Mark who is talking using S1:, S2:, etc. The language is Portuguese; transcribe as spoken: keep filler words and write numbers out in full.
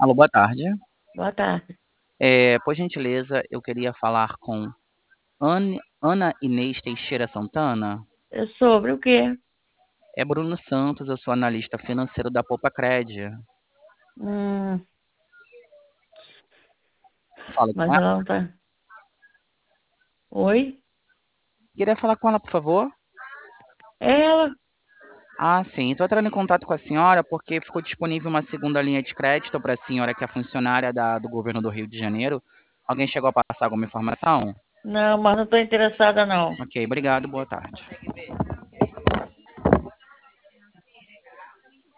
S1: Alô, boa tarde.
S2: Boa tarde.
S1: É, por gentileza, eu queria falar com Anne- Ana Inês Teixeira Santana.
S2: É sobre o quê?
S1: É Bruno Santos, eu sou analista financeiro da Poupa Cred.
S2: Hum,
S1: Falo com
S2: mas
S1: ela.
S2: ela não tá. Oi?
S1: Queria falar com ela, por favor.
S2: Ela?
S1: Ah, sim. Estou entrando em contato com a senhora porque ficou disponível uma segunda linha de crédito para a senhora que é funcionária da- do governo do Rio de Janeiro. Alguém chegou a passar alguma informação?
S2: Não, mas não estou interessada, não.
S1: Ok, obrigado, boa tarde.